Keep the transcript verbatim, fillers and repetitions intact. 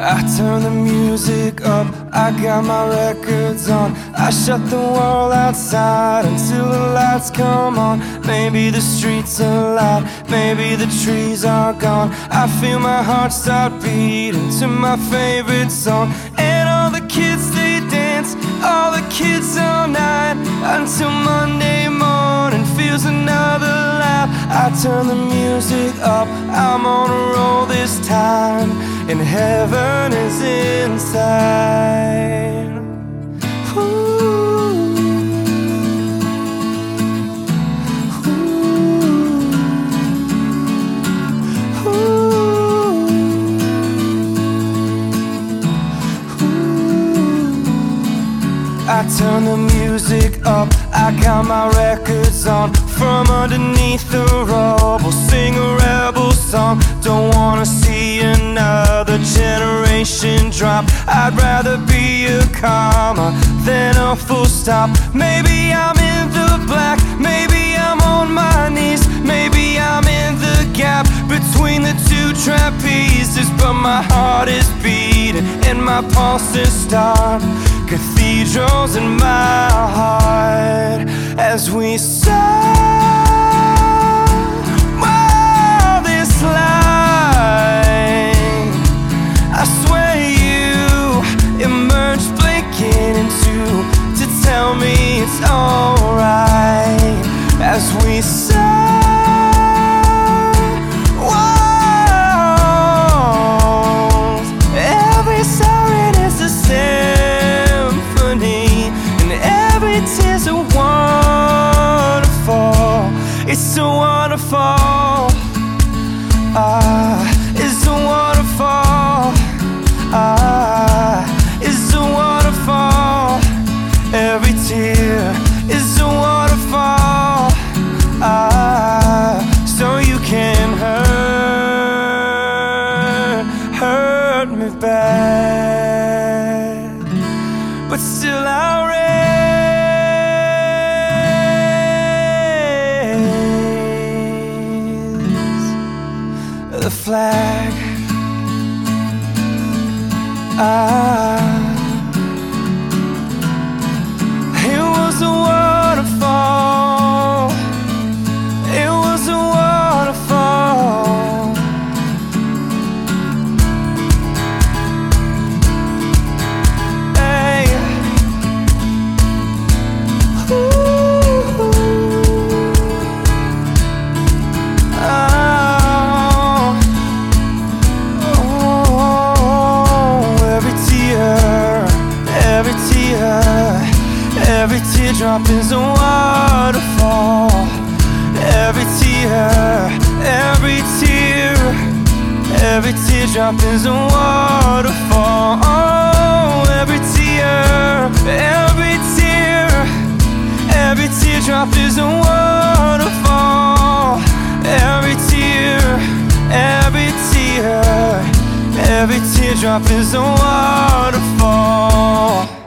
I turn the music up, I got my records on. I shut the world outside until the lights come on. Maybe the streets are alive, maybe the trees are gone. I feel my heart start beating to my favorite song. And all the kids, they dance, all the kids all night, until Monday morning feels another laugh. I turn the music up, I'm on a roll this time, and heaven is inside. Ooh. Ooh. Ooh. I turn the music up, I got my records on. From underneath the rubble, sing a rebel song. Don't wanna see another generation drop. I'd rather be a comma than a full stop. Maybe I'm in the black, maybe I'm on my knees, maybe I'm in the gap between the two trapezes. But my heart is beating and my pulses start cathedrals in my heart as we soar. I swear you emerged blinking into to tell me it's alright as we soar walls. Every siren is a symphony, and every tear's a waterfall. It's a waterfall. Ah, it's a waterfall. Ah, it's a waterfall. Every tear is a waterfall. Ah, so you can hurt, hurt me bad, but still I'll raise the flag. Ah, it was a waterfall. It was a waterfall. Hey. Ooh. Ah. Every teardrop is a waterfall. Every tear, every tear, every teardrop is a waterfall. Oh, every tear, every tear, every teardrop is a waterfall. Every tear, every tear, every teardrop is a waterfall.